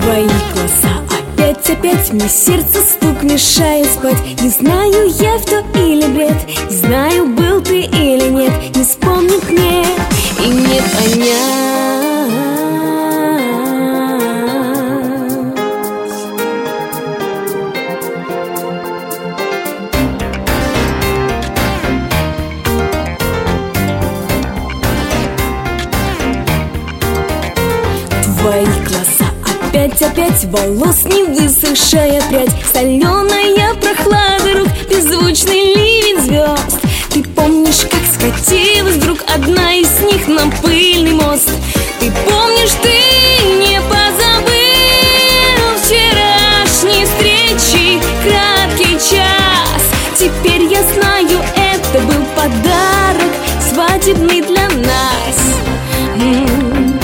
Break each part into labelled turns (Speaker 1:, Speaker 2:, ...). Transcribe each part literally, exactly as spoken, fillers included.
Speaker 1: Твои глаза опять, опять мне сердце стук мешает спать. Не знаю, я то или бред, не знаю, был ты или нет, не вспомнить мне и не понять. Твои глаза опять, опять волос не высохшая прядь, соленая прохлада рук, беззвучный ливень звезд. Ты помнишь, как скатилась вдруг одна из них на пыльный мост? Ты помнишь, ты не позабыл вчерашней встречи краткий час. Теперь я знаю, это был подарок свадебный для нас. М-м-м.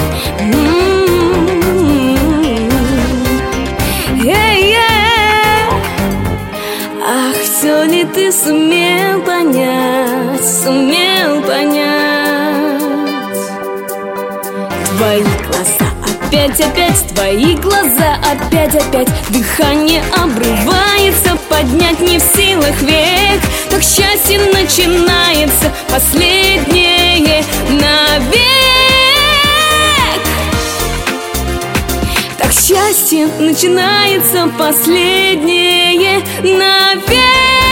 Speaker 1: Ах, все ли ты сумел понять, сумел понять? Твои глаза опять, опять, твои глаза опять, опять. Дыхание обрывается, поднять не в силах век. Так счастье начинается, последнее навек. Так счастье начинается, последнее навек.